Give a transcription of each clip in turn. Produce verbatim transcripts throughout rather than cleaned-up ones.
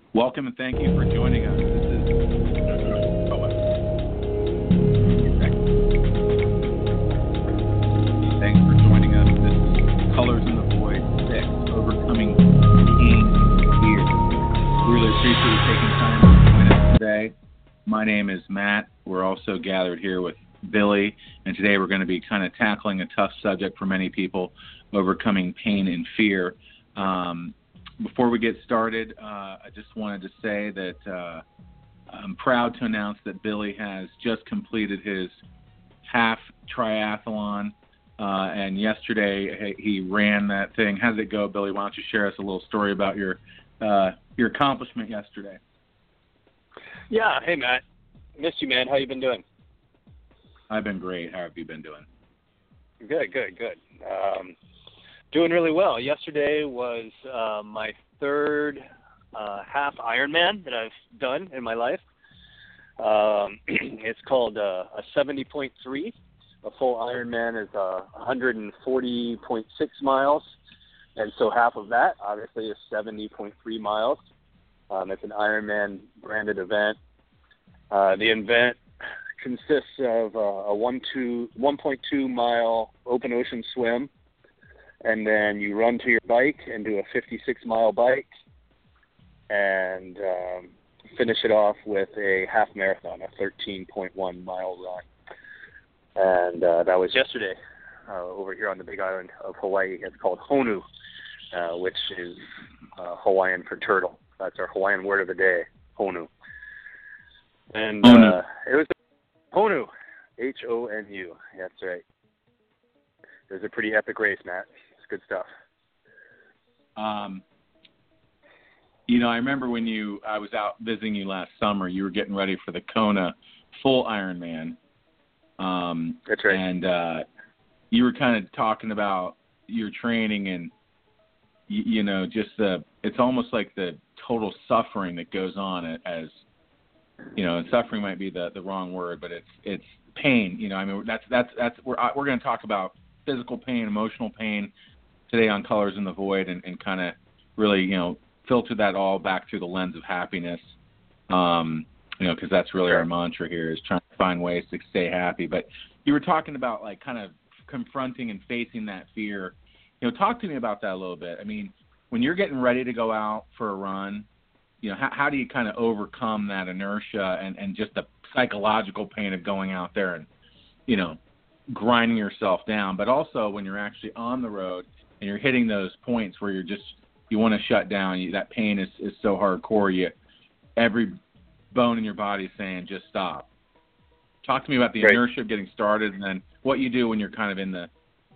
Welcome and thank you for joining us. This is Poet. Thanks for joining us. This is Colors in the Void six, Overcoming Pain and Fear. Really appreciate you taking time to join us today. My name is Matt. We're also gathered here with Billy, and today we're going to be kind of tackling a tough subject for many people, overcoming pain and fear. Um, Before we get started, uh, I just wanted to say that uh, I'm proud to announce that Billy has just completed his half triathlon, uh, and yesterday he ran that thing. How did it go, Billy? Why don't you share us a little story about your uh, your accomplishment yesterday? Yeah, hey Matt, missed you, man. How you been doing? I've been great. How have you been doing? Good, good, good. Um, Doing really well. Yesterday was uh, my third uh, half Ironman that I've done in my life. Um, it's called uh, a seventy point three. A full Ironman is uh, one hundred forty point six miles, and so half of that, obviously, is seventy point three miles. Um, it's an Ironman branded event. Uh, the event consists of uh, a one point two mile open ocean swim, and then you run to your bike and do a fifty-six mile bike and um, finish it off with a half marathon, a thirteen point one mile run. And uh, that was yesterday uh, over here on the big island of Hawaii. It's called Honu, uh, which is uh, Hawaiian for turtle. That's our Hawaiian word of the day, Honu. And uh, it was Honu, H O N U. That's right. It was a pretty epic race, Matt. Good stuff. Um, you know, I remember when you, I was out visiting you last summer, you were getting ready for the Kona full Ironman. Um, That's right. And uh, you were kind of talking about your training and, you, you know, just the, it's almost like the total suffering that goes on as, you know, and suffering might be the, the wrong word, but it's, it's pain. You know, I mean, that's, that's, that's, we're, we're going to talk about physical pain, emotional pain today on Colors in the Void, and, and kind of really, you know, filter that all back through the lens of happiness, um, you know, because that's really sure. our mantra here, is trying to find ways to stay happy. But you were talking about, like, kind of confronting and facing that fear. You know, talk to me about that a little bit. I mean, when you're getting ready to go out for a run, you know, how, how do you kind of overcome that inertia and, and just the psychological pain of going out there and, you know, grinding yourself down, but also when you're actually on the road and you're hitting those points where you're just, you want to shut down, you, that pain is, is so hardcore, you, every bone in your body is saying, just stop. Talk to me about the right. inertia of getting started, and then what you do when you're kind of in the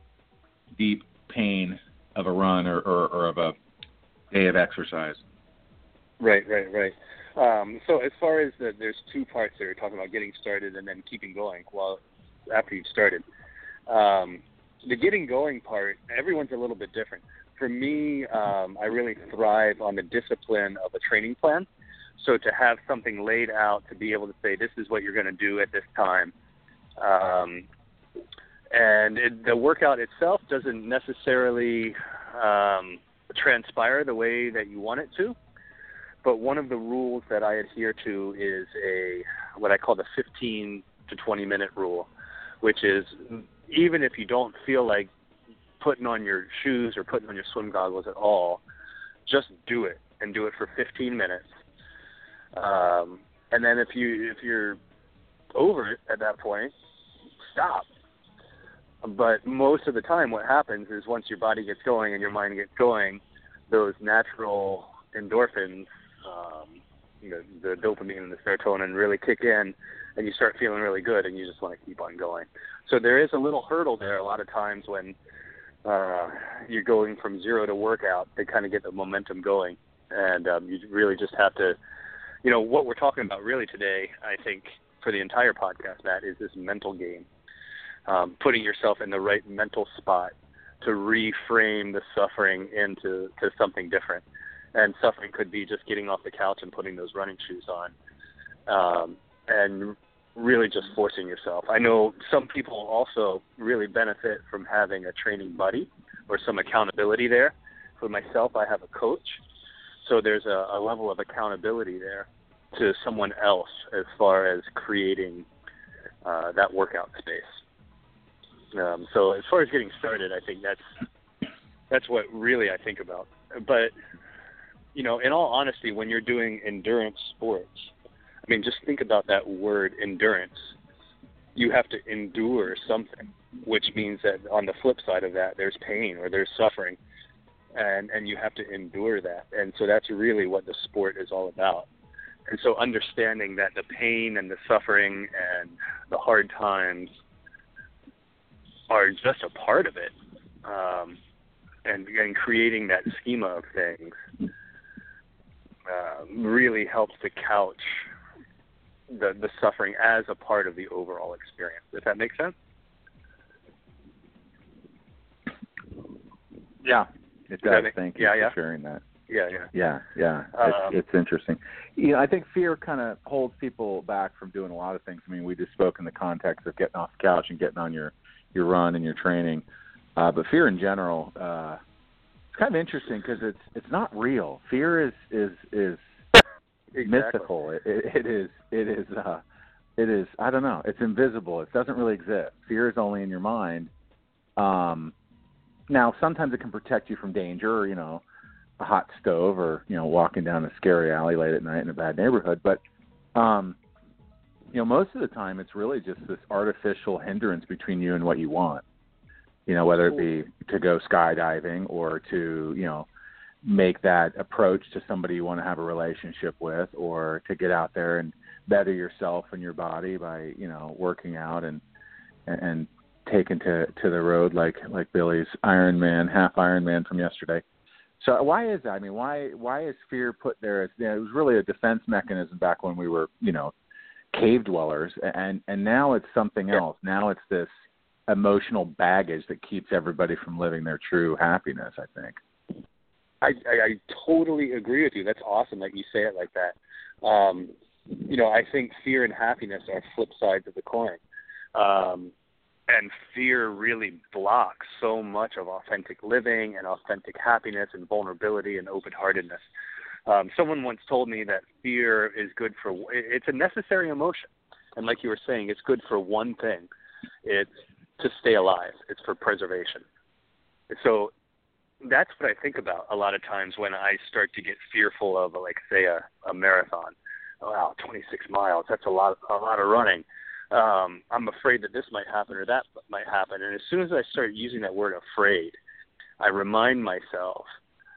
deep pain of a run or, or, or of a day of exercise. Right, right, right. Um, so as far as the, there's two parts there, talking about getting started and then keeping going while after you've started. Um, the getting going part, everyone's a little bit different. For me, um, I really thrive on the discipline of a training plan. So to have something laid out, to be able to say, this is what you're going to do at this time. Um, and it, the workout itself doesn't necessarily um, transpire the way that you want it to. But one of the rules that I adhere to is a what I call the fifteen to twenty minute rule, which is even if you don't feel like putting on your shoes or putting on your swim goggles at all, just do it and do it for fifteen minutes. Um, and then if you if you're over it at that point, stop. But most of the time, what happens is once your body gets going and your mind gets going, those natural endorphins, um, you know, the dopamine and the serotonin really kick in, and you start feeling really good, and you just want to keep on going. So there is a little hurdle there a lot of times when uh, you're going from zero to workout to kind of get the momentum going. And um, you really just have to, you know, what we're talking about really today, I think, for the entire podcast, Matt, is this mental game. Um, putting yourself in the right mental spot to reframe the suffering into to something different. And suffering could be just getting off the couch and putting those running shoes on. Um, and really just forcing yourself. I know some people also really benefit from having a training buddy or some accountability there. For myself, I have a coach so there's a, a level of accountability there to someone else as far as creating uh, that workout space. Um, so as far as getting started, I think that's that's what really I think about. But, you know, in all honesty, when you're doing endurance sports, I mean, just think about that word endurance. You have to endure something, which means that on the flip side of that, there's pain or there's suffering, and, and you have to endure that. And so that's really what the sport is all about. And so understanding that the pain and the suffering and the hard times are just a part of it, um, and, and creating that schema of things uh, really helps to couch the, the suffering as a part of the overall experience. Does that make sense? Yeah, it does. Make, Thank you yeah, for yeah. sharing that. Yeah, yeah. Yeah, yeah. Um, it's, it's interesting. You know, I think fear kind of holds people back from doing a lot of things. I mean, we just spoke in the context of getting off the couch and getting on your, your run and your training. Uh, but fear in general, uh, it's kind of interesting because it's it's not real. Fear is is is exactly. mythical. It, it, it is it is uh, it is I don't know. It's invisible. It doesn't really exist. Fear is only in your mind. Um, now sometimes it can protect you from danger, or, you know, a hot stove, or, you know, walking down a scary alley late at night in a bad neighborhood. But, um, you know, most of the time it's really just this artificial hindrance between you and what you want, you know, whether it be to go skydiving or to, you know, make that approach to somebody you want to have a relationship with, or to get out there and better yourself and your body by, you know, working out and, and taking to, to the road like, like Billy's Ironman, half Ironman from yesterday. So why is that? I mean, why why is fear put there? As, you know, it was really a defense mechanism back when we were, you know, cave dwellers, and and now it's something yeah. else. Now it's this emotional baggage that keeps everybody from living their true happiness, I think. I, I, I totally agree with you. That's awesome that you say it like that. Um, you know, I think fear and happiness are flip sides of the coin. Um, And fear really blocks so much of authentic living and authentic happiness and vulnerability and open-heartedness. Um, someone once told me that fear is good for, it's a necessary emotion. And like you were saying, it's good for one thing. It's to stay alive. It's for preservation. So that's what I think about a lot of times when I start to get fearful of, like, say, a, a marathon. Oh, wow, twenty-six miles. That's a lot, a lot of running. Um, I'm afraid that this might happen or that might happen. And as soon as I start using that word afraid, I remind myself,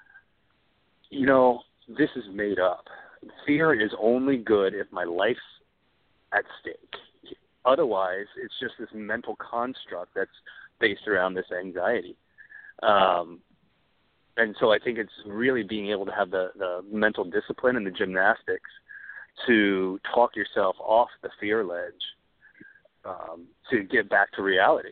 you know, this is made up. Fear is only good if my life's at stake. Otherwise, it's just this mental construct that's based around this anxiety. Um, and so I think it's really being able to have the, the mental discipline and the gymnastics to talk yourself off the fear ledge, Um, to get back to reality.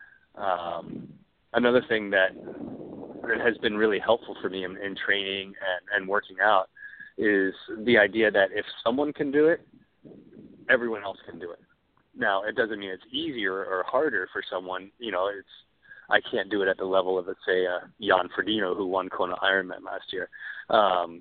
Um, another thing that, that has been really helpful for me in, in training and, and working out is the idea that if someone can do it, everyone else can do it. Now, it doesn't mean it's easier or harder for someone. You know, it's I can't do it at the level of, let's say, uh, Jan Frodeno, who won Kona Ironman last year. Um,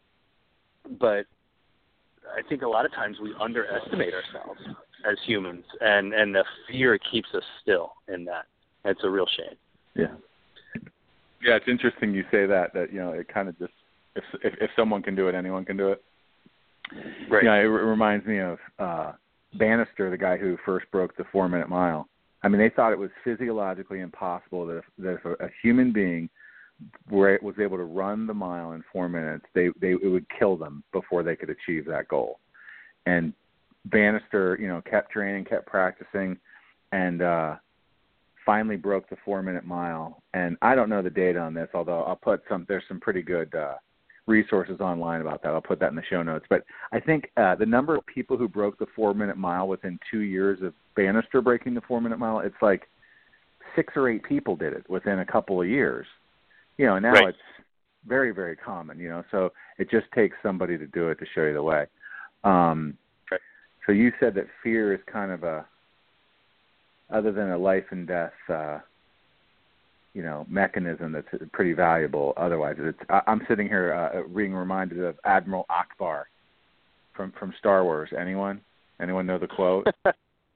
but I think a lot of times we underestimate ourselves as humans, and, and the fear keeps us still in that. It's a real shame. Yeah. Yeah, it's interesting you say that, that, you know, it kind of just, if, if if someone can do it, anyone can do it. Right. You know, it r- reminds me of uh, Bannister, the guy who first broke the four-minute mile. I mean, they thought it was physiologically impossible that if, that if a, a human being were, was able to run the mile in four minutes, they, they it would kill them before they could achieve that goal. And Bannister, you know, kept training, kept practicing, and uh, finally broke the four-minute mile. And I don't know the data on this, although I'll put some. There's some pretty good uh, resources online about that. I'll put that in the show notes. But I think uh, the number of people who broke the four-minute mile within two years of Bannister breaking the four-minute mile, it's like six or eight people did it within a couple of years. You know, now right. it's very, very common. You know, so it just takes somebody to do it to show you the way. Um, So you said that fear is kind of a, other than a life and death uh, you know, mechanism that's pretty valuable. Otherwise, it's, I, I'm sitting here uh, being reminded of Admiral Akbar from from Star Wars. Anyone? Anyone know the quote? no.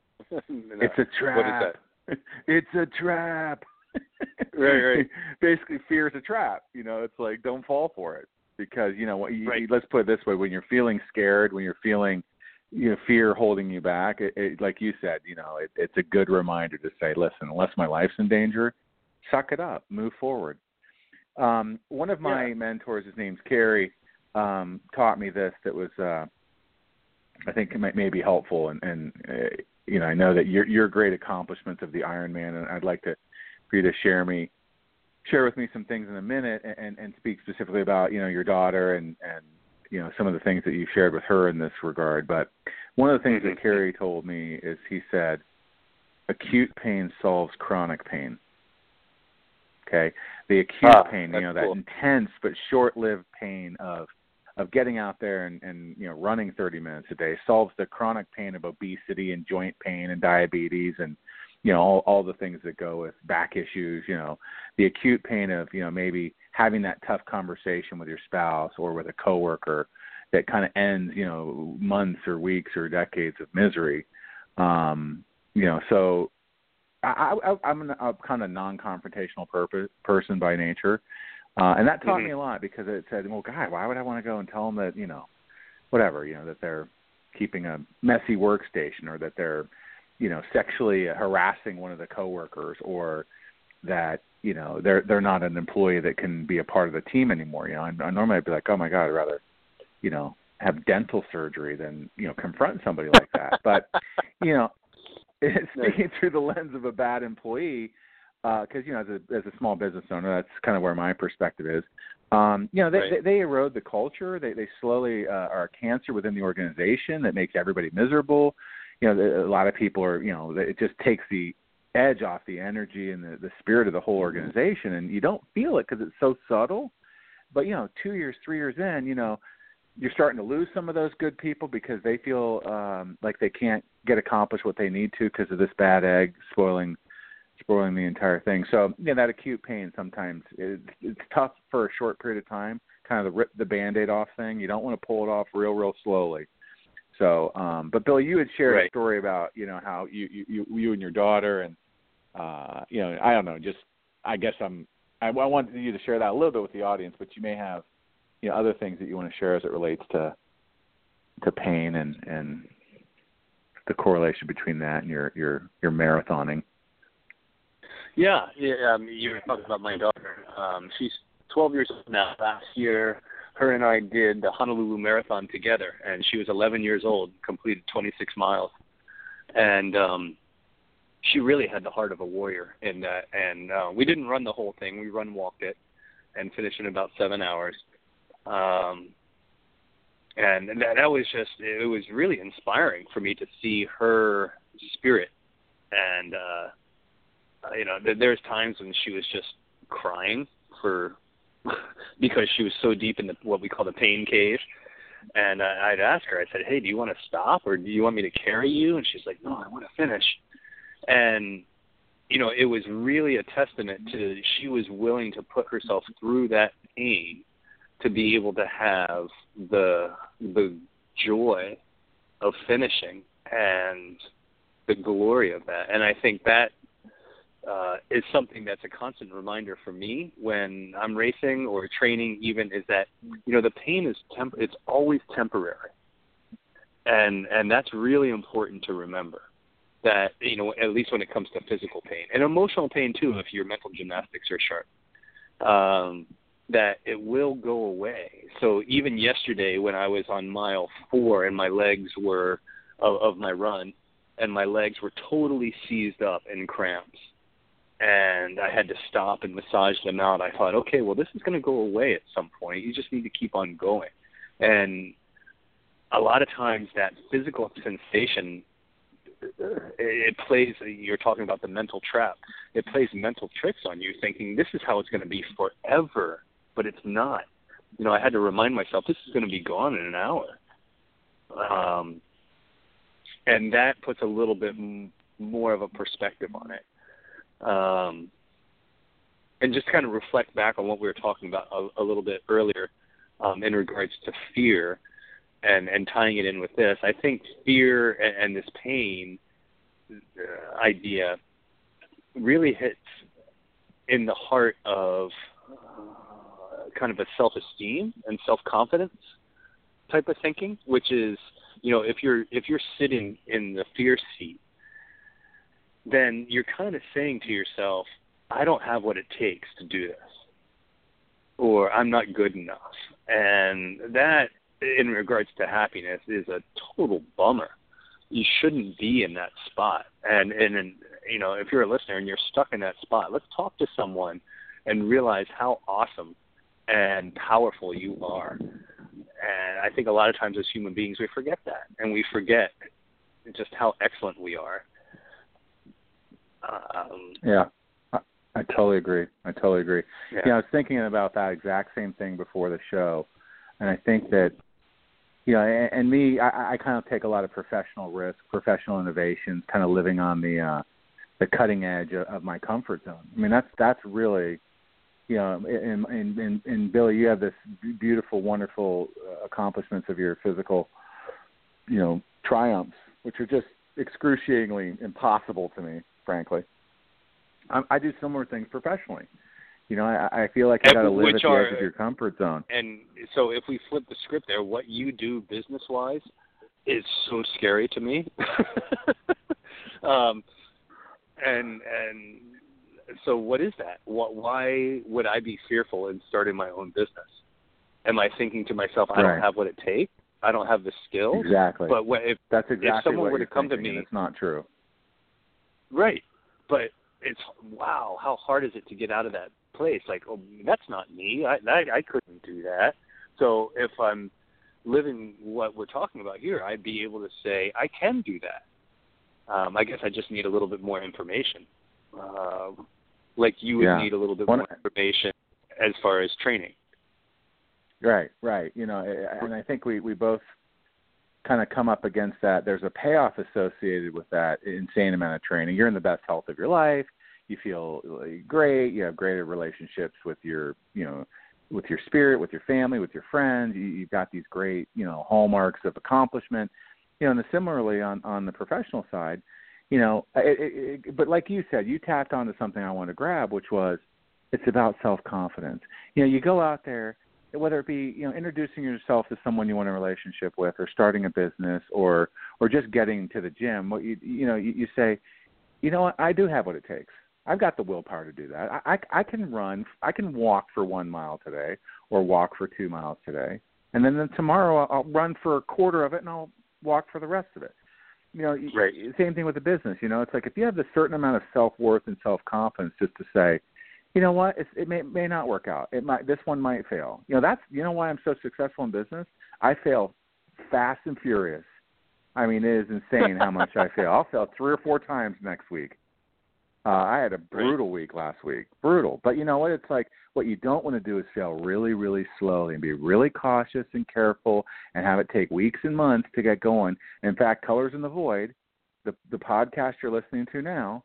It's a trap. What is that? It's a trap. Right, right. Basically, fear is a trap. You know, it's like, don't fall for it, because you know what. You, right. you, let's put it this way: when you're feeling scared, when you're feeling, you know, fear holding you back, it, it, like you said, you know, it, it's a good reminder to say, listen, unless my life's in danger, suck it up, move forward. Um, one of my yeah. mentors, his name's Kerry, um, taught me this that was, uh, I think, it might may be helpful, and, and uh, you know, I know that your your great accomplishments of the Ironman, and I'd like to. for you to share me, share with me some things in a minute, and, and speak specifically about, you know, your daughter and, and, you know, some of the things that you've shared with her in this regard. But one of the things that Kerry told me is, he said, acute pain solves chronic pain. Okay. The acute ah, pain, you know, that cool. intense but short-lived pain of, of getting out there and, and, you know, running thirty minutes a day solves the chronic pain of obesity and joint pain and diabetes and, you know, all, all the things that go with back issues, you know, the acute pain of, you know, maybe having that tough conversation with your spouse or with a coworker that kind of ends, you know, months or weeks or decades of misery. Um, you know, so I, I, I'm an, a kind of non-confrontational purpose, person by nature. Uh, and that taught mm-hmm. me a lot, because it said, well, God, why would I want to go and tell them that, you know, whatever, you know, that they're keeping a messy workstation, or that they're, you know, sexually harassing one of the coworkers, or that, you know, they're they're not an employee that can be a part of the team anymore. You know, I, I normally I'd be like, oh my God, I'd rather, you know, have dental surgery than, you know, confront somebody like that. But, you know, speaking through the lens of a bad employee, because uh, you know, as a as a small business owner, that's kind of where my perspective is. Um, you know, they, right. they they erode the culture. They they slowly uh, are a cancer within the organization that makes everybody miserable. You know, a lot of people are, you know, it just takes the edge off the energy and the, the spirit of the whole organization, and you don't feel it because it's so subtle. But, you know, two years, three years in, you know, you're starting to lose some of those good people because they feel um, like they can't get accomplished what they need to because of this bad egg spoiling spoiling the entire thing. So, yeah, that acute pain sometimes, is, it's tough for a short period of time, kind of the rip the Band-Aid off thing. You don't want to pull it off real, real slowly. So, um, but Bill, you had shared right. a story about, you know, how you, you, you and your daughter and, uh, you know, I don't know, just, I guess I'm, I, I wanted you to share that a little bit with the audience, but you may have, you know, other things that you want to share as it relates to, to pain and, and the correlation between that and your, your, your marathoning. Yeah. yeah um, you were talking about my daughter. Um, she's twelve years old now. Last year, her and I did the Honolulu Marathon together, and she was eleven years old, completed twenty-six miles. And um, she really had the heart of a warrior in that. And uh, we didn't run the whole thing. We run-walked it and finished in about seven hours. Um, and that, that was just, it was really inspiring for me to see her spirit. And, uh, you know, th- there's times when she was just crying for because she was so deep in the, what we call the pain cave. And uh, I'd ask her, I said, hey, do you want to stop or do you want me to carry you? And she's like, no, I want to finish. And, you know, it was really a testament to she was willing to put herself through that pain to be able to have the the joy of finishing and the glory of that. And I think that uh, is something that's a constant reminder for me when I'm racing or training even, is that, you know, the pain is temp- it's always temporary. And and that's really important to remember, that, you know, at least when it comes to physical pain. And emotional pain, too, if your mental gymnastics are sharp, um, that it will go away. So even yesterday when I was on mile four and my legs were, of, of my run, and my legs were totally seized up in cramps, and I had to stop and massage them out, I thought, okay, well, this is going to go away at some point. You just need to keep on going. And a lot of times that physical sensation, it plays, you're talking about the mental trap, it plays mental tricks on you thinking this is how it's going to be forever, but it's not. You know, I had to remind myself this is going to be gone in an hour. Um, and that puts a little bit m- more of a perspective on it. Um, and just kind of reflect back on what we were talking about a, a little bit earlier um, in regards to fear and, and tying it in with this, I think fear and, and this pain uh, idea really hits in the heart of uh, kind of a self-esteem and self-confidence type of thinking, which is, you know, if you're if you're sitting in the fear seat, then you're kind of saying to yourself, I don't have what it takes to do this, or I'm not good enough. And that, in regards to happiness, is a total bummer. You shouldn't be in that spot. And, and, and you know, if you're a listener and you're stuck in that spot, let's talk to someone and realize how awesome and powerful you are. And I think a lot of times as human beings, we forget that, and we forget just how excellent we are. Um, yeah, I, I totally agree. I totally agree. Yeah. You know, I was thinking about that exact same thing before the show, and I think that, you know, and, and me, I, I kind of take a lot of professional risk, professional innovations, kind of living on the uh, the cutting edge of, of my comfort zone. I mean, that's that's really, you know, and and and, and Billy, you have this beautiful, wonderful uh, accomplishments of your physical, you know, triumphs, which are just excruciatingly impossible to me, frankly. I, I do similar things professionally. You know, I, I feel like I got to live at the are, edge of your comfort zone. And so, if we flip the script there, what you do business-wise is so scary to me. um, and and so, what is that? What, why would I be fearful in starting my own business? Am I thinking to myself, I right. don't have what it takes? I don't have the skills? Exactly. But what, if that's exactly if someone what were you're to come thinking, to me, and it's not true. Right. But it's, wow, how hard is it to get out of that place? Like, oh, that's not me. I, I I couldn't do that. So if I'm living what we're talking about here, I'd be able to say I can do that. Um, I guess I just need a little bit more information. Uh, like you would yeah. need a little bit One, more information as far as training. Right, right. You know, and I think we, we both kind of come up against that. There's a payoff associated with that insane amount of training. You're in the best health of your life. You feel great. You have greater relationships with your, you know, with your spirit, with your family, with your friends. You, you've got these great, you know, hallmarks of accomplishment. You know, and similarly on, on the professional side, you know, it, it, it, but like you said, you tapped onto something I want to grab, which was it's about self-confidence. You know, you go out there, whether it be, you know, introducing yourself to someone you want a relationship with, or starting a business, or or just getting to the gym. What you you know, you, you say, you know what, I do have what it takes. I've got the willpower to do that. I, I I can run, I can walk for one mile today, or walk for two miles today, and then, then tomorrow I'll, I'll run for a quarter of it, and I'll walk for the rest of it. You know, right. Same thing with the business. You know, it's like if you have a certain amount of self-worth and self-confidence, just to say, you know what, it's, it may may not work out. It might, this one might fail. You know, that's, you know why I'm so successful in business? I fail fast and furious. I mean, it is insane how much I fail. I'll fail three or four times next week. Uh, I had a brutal week last week, brutal. But you know what? It's like what you don't want to do is fail really, really slowly and be really cautious and careful and have it take weeks and months to get going. And in fact, Colors in the Void, the the podcast you're listening to now,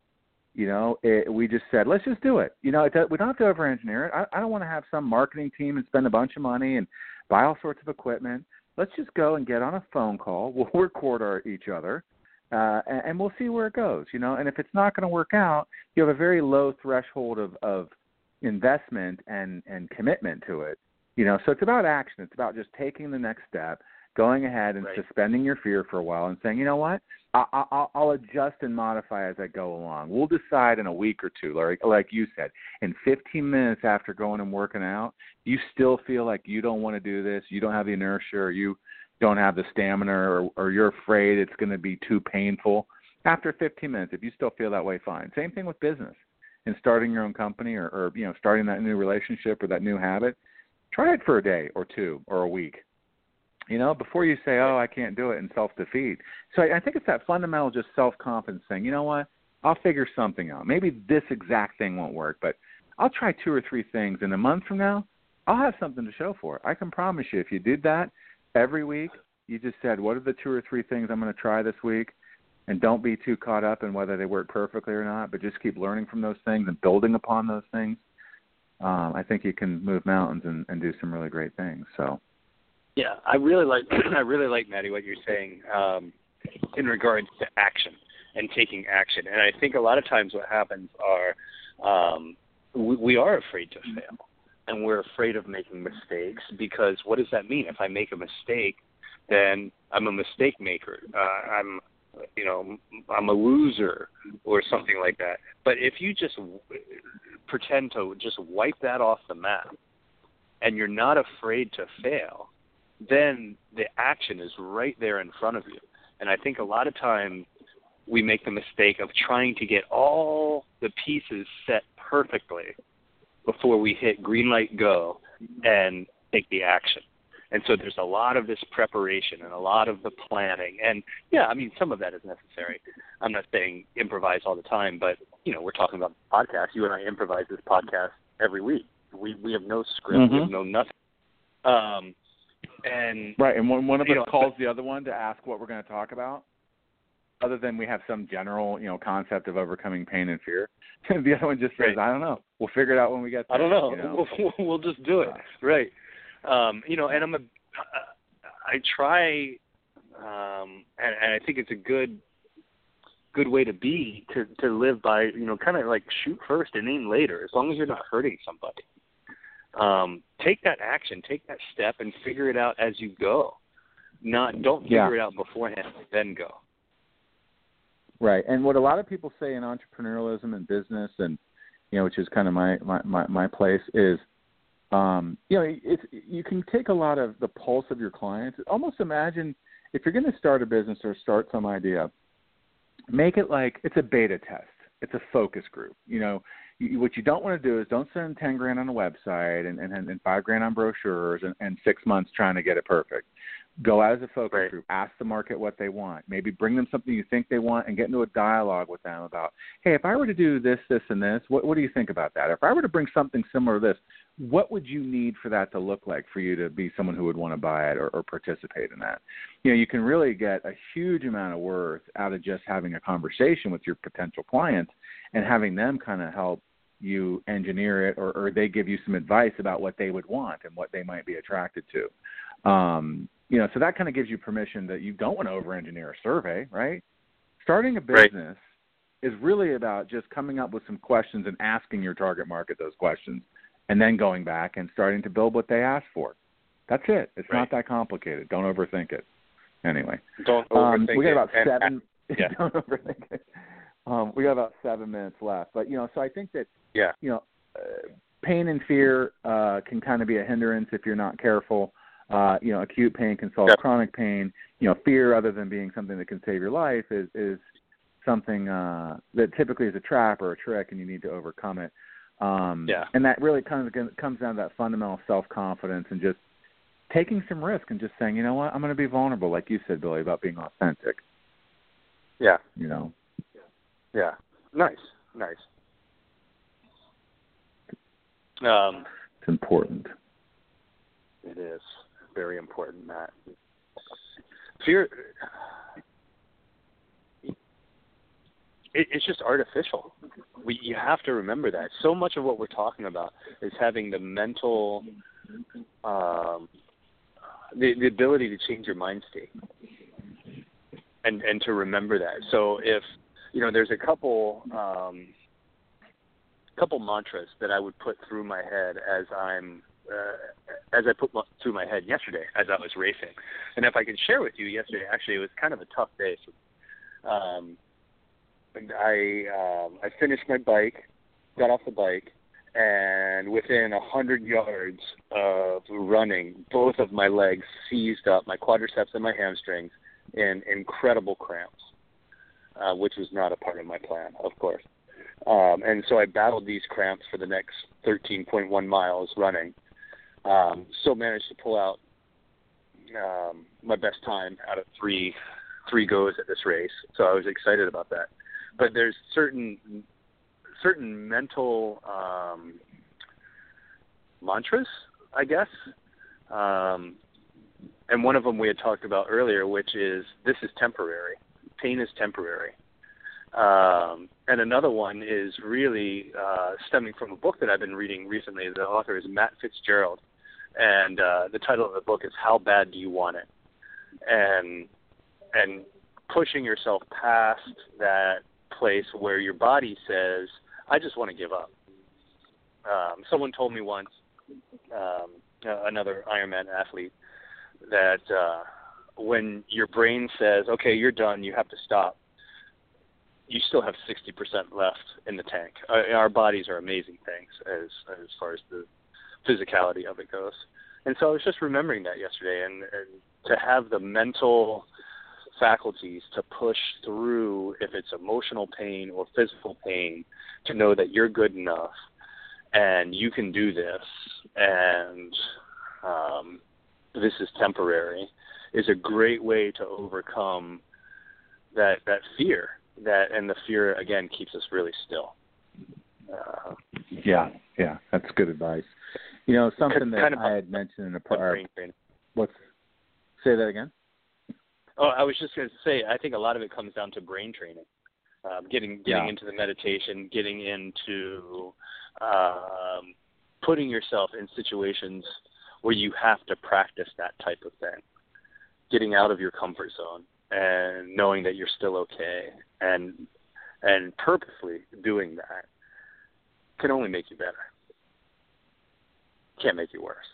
you know, it, we just said, let's just do it. You know, it, we don't have to over-engineer it. I, I don't want to have some marketing team and spend a bunch of money and buy all sorts of equipment. Let's just go and get on a phone call. We'll record our, each other. Uh, and, and we'll see where it goes, you know. And if it's not going to work out, you have a very low threshold of, of investment and, and commitment to it, you know. So it's about action. It's about just taking the next step, going ahead and right. suspending your fear for a while and saying, you know what, I, I, I'll adjust and modify as I go along. We'll decide in a week or two, like, like you said, in fifteen minutes after going and working out, you still feel like you don't want to do this, you don't have the inertia, or you don't have the stamina, or, or you're afraid it's going to be too painful. After fifteen minutes, if you still feel that way, fine. Same thing with business and starting your own company, or, or you know, starting that new relationship or that new habit. Try it for a day or two or a week, you know, before you say, oh, I can't do it, and self-defeat. So I, I think it's that fundamental just self-confidence thing. You know what? I'll figure something out. Maybe this exact thing won't work, but I'll try two or three things. And a month from now, I'll have something to show for it. I can promise you, if you did that every week, you just said, what are the two or three things I'm going to try this week? and don't be too caught up in whether they work perfectly or not, but just keep learning from those things and building upon those things. Um, I think you can move mountains and, and do some really great things. So, yeah, I really like I really like Matty what you're saying um, in regards to action and taking action. And I think a lot of times what happens are um, we, we are afraid to fail, and we're afraid of making mistakes because what does that mean? If I make a mistake, then I'm a mistake maker. Uh, I'm you know, I'm a loser or something like that. But if you just w- pretend to just wipe that off the map and you're not afraid to fail, then the action is right there in front of you. And I think a lot of times we make the mistake of trying to get all the pieces set perfectly before we hit green light go and take the action. And so there's a lot of this preparation and a lot of the planning. And, yeah, I mean, some of that is necessary. I'm not saying improvise all the time, but, you know, we're talking about the podcast. You and I improvise this podcast every week. We we have no script. Mm-hmm. We have no nothing. Um, and Right, and one, one of us know, calls the other one to ask what we're going to talk about, other than we have some general, you know, concept of overcoming pain and fear. The other one just says, right. I don't know. We'll figure it out when we get there. I don't know. You know? We'll, we'll just do it. Right. Um, you know, and I'm a, I try, um, and, and I think it's a good, good way to be, to, to live by, you know, kind of like shoot first and aim later, as long as you're not hurting somebody. Um, take that action, take that step, and figure it out as you go. Not, don't figure yeah. it out beforehand, then go. Right, and what a lot of people say in entrepreneurialism and business, and you know, which is kind of my my, my, my place, is Um, you know, it's, you can take a lot of the pulse of your clients. Almost imagine if you're going to start a business or start some idea, make it like it's a beta test. It's a focus group. You know, you, what you don't want to do is don't spend ten grand on a website and, and, and five grand on brochures and, and six months trying to get it perfect. Go out as a focus right. group. Ask the market what they want. Maybe bring them something you think they want and get into a dialogue with them about, hey, if I were to do this, this, and this, what, what do you think about that? If I were to bring something similar to this, what would you need for that to look like for you to be someone who would want to buy it or, or participate in that? You know, you can really get a huge amount of worth out of just having a conversation with your potential clients and having them kind of help you engineer it, or, or they give you some advice about what they would want and what they might be attracted to. Um, you know, so that kind of gives you permission that you don't want to over-engineer a survey, right? Starting a business right. is really about just coming up with some questions and asking your target market those questions, and then going back and starting to build what they asked for. That's it. It's right. not that complicated. Don't overthink it. Anyway. Don't overthink um, we got about it. seven. And, yeah. Don't overthink it. Um, we got about seven minutes left. But, you know, so I think that, yeah. you know, uh, pain and fear uh, can kind of be a hindrance if you're not careful. Uh, you know, acute pain can solve yep. chronic pain. You know, fear, other than being something that can save your life, is, is something uh, that typically is a trap or a trick, and you need to overcome it. Um, yeah. And that really kind of comes down to that fundamental self-confidence and just taking some risk and just saying, you know what, I'm going to be vulnerable, like you said, Billy, about being authentic. Yeah. You know? Yeah. Nice. Nice. Um, it's important. It is very important, Matt. Fear, it, it's just artificial. We, you have to remember that. So much of what we're talking about is having the mental, um, the, the ability to change your mind state and, and to remember that. So if, you know, there's a couple, um, couple mantras that I would put through my head as I'm, uh, as I put my, through my head yesterday as I was racing. And if I can share with you, yesterday, actually, it was kind of a tough day. So, um, and I um, I finished my bike, got off the bike, and within a hundred yards of running, both of my legs seized up, my quadriceps and my hamstrings, in incredible cramps, uh, which was not a part of my plan, of course. Um, and so I battled these cramps for the next thirteen point one miles running. Um, still managed to pull out um, my best time out of three three goes at this race, so I was excited about that. But there's certain certain mental um, mantras, I guess, um, and one of them we had talked about earlier, which is this is temporary. pain is temporary. Um, and another one is really uh, stemming from a book that I've been reading recently. The author is Matt Fitzgerald, and uh, the title of the book is How Bad Do You Want It? And and pushing yourself past that place where your body says, I just want to give up. Um, someone told me once, um, uh, another Ironman athlete, that uh, when your brain says, okay, you're done, you have to stop, you still have sixty percent left in the tank. Our, our bodies are amazing things as as far as the physicality of it goes. And so I was just remembering that yesterday, and, and to have the mental faculties to push through, if it's emotional pain or physical pain, to know that you're good enough and you can do this, and um, this is temporary, is a great way to overcome that that fear. That and the fear again keeps us really still. Uh, yeah, yeah, that's good advice. You know, something that kind of I had mentioned in a prior. What's say that again? Oh, I was just going to say, I think a lot of it comes down to brain training, um, getting getting yeah. into the meditation, getting into um, putting yourself in situations where you have to practice that type of thing, getting out of your comfort zone and knowing that you're still okay, and and purposely doing that can only make you better. Can't make you worse.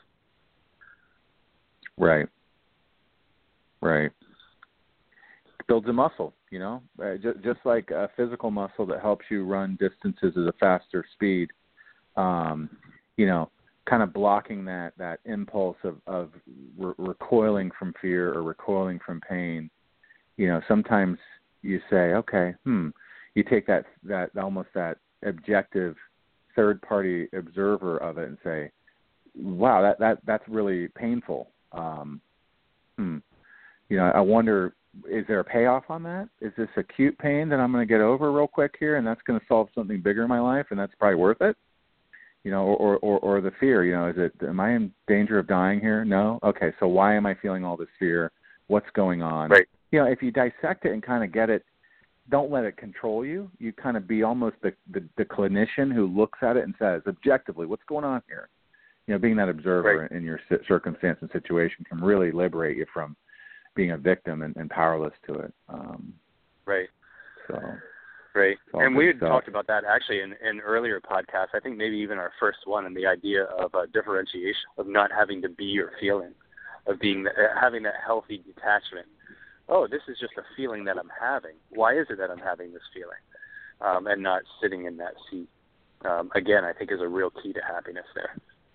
Right. Right. Builds a muscle, you know, uh, just, just like a physical muscle that helps you run distances at a faster speed. Um, you know, kind of blocking that, that impulse of, of re- recoiling from fear or recoiling from pain. You know, sometimes you say, okay, hmm, you take that, that almost that objective third party observer of it and say, wow, that, that, that's really painful. Um, hmm. You know, I wonder, is there a payoff on that? Is this acute pain that I'm going to get over real quick here, and that's going to solve something bigger in my life, and that's probably worth it? You know, or, or, or the fear, you know, is it, am I in danger of dying here? No? Okay, so why am I feeling all this fear? What's going on? Right. You know, if you dissect it and kind of get it, don't let it control you. You kind of be almost the, the, the clinician who looks at it and says, objectively, what's going on here? You know, being that observer right. in your circumstance and situation can really liberate you from being a victim and, and powerless to it. Um, right. So, right. And we had stuff. talked about that actually in, in earlier podcasts. I think maybe even our first one, and the idea of uh, differentiation, of not having to be your feeling, of being uh, having that healthy detachment. Oh, this is just a feeling that I'm having. Why is it that I'm having this feeling? Um, and not sitting in that seat. Um, again, I think is a real key to happiness there.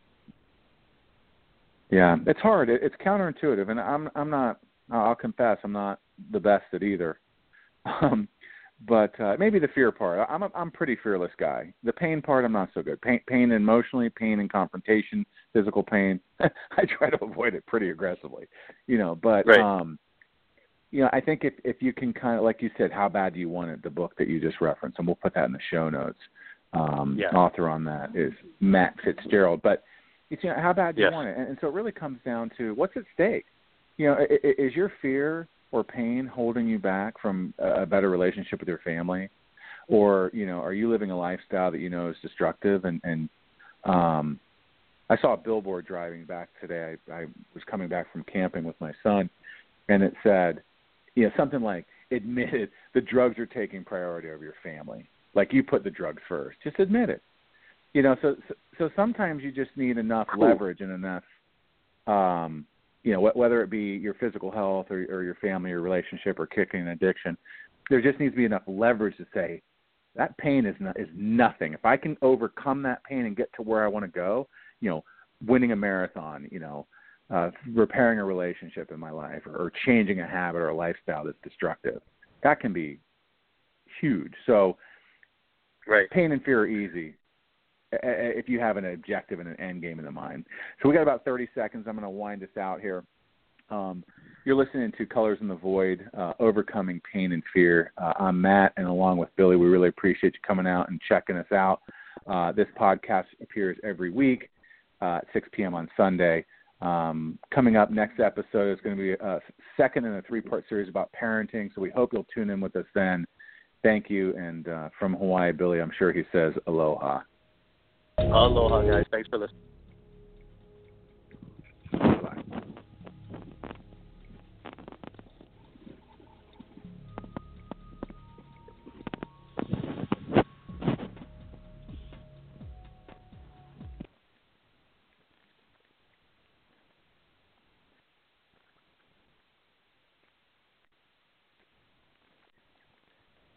Yeah, it's hard. It, it's counterintuitive, and I'm I'm not. I'll confess, I'm not the best at either. Um, but uh, maybe the fear part. I'm a, I'm a pretty fearless guy. The pain part, I'm not so good. Pain, pain emotionally, pain and confrontation, physical pain. I try to avoid it pretty aggressively, you know. But right. um, you know, I think if if you can kind of, like you said, How Bad Do You Want It? The book that you just referenced, and we'll put that in the show notes. Um, yeah. Author on that is Matt Fitzgerald. But it's, you know, how bad do yes. you want it? And, and so it really comes down to what's at stake. You know, is your fear or pain holding you back from a better relationship with your family? Or, you know, are you living a lifestyle that you know is destructive? And, and um, I saw a billboard driving back today. I, I was coming back from camping with my son, and it said, you know, something like, admit it, the drugs are taking priority over your family. Like, you put the drugs first. Just admit it. You know, so so, so sometimes you just need enough cool. leverage and enough um, – you know, whether it be your physical health or, or your family or relationship or kicking an addiction, there just needs to be enough leverage to say that pain is not, is nothing. If I can overcome that pain and get to where I want to go, you know, winning a marathon, you know, uh, repairing a relationship in my life, or, or changing a habit or a lifestyle that's destructive, that can be huge. So, right. Pain and fear are easy if you have an objective and an end game in the mind. So we got about thirty seconds. I'm going to wind this out here. Um, you're listening to Colors in the Void, uh, Overcoming Pain and Fear. Uh, I'm Matt, and along with Billy, we really appreciate you coming out and checking us out. Uh, this podcast appears every week uh, at six p.m. on Sunday. Um, coming up next episode is going to be a second in a three-part series about parenting, so we hope you'll tune in with us then. Thank you, and uh, from Hawaii, Billy, I'm sure he says aloha. Aloha, guys. Thanks for listening.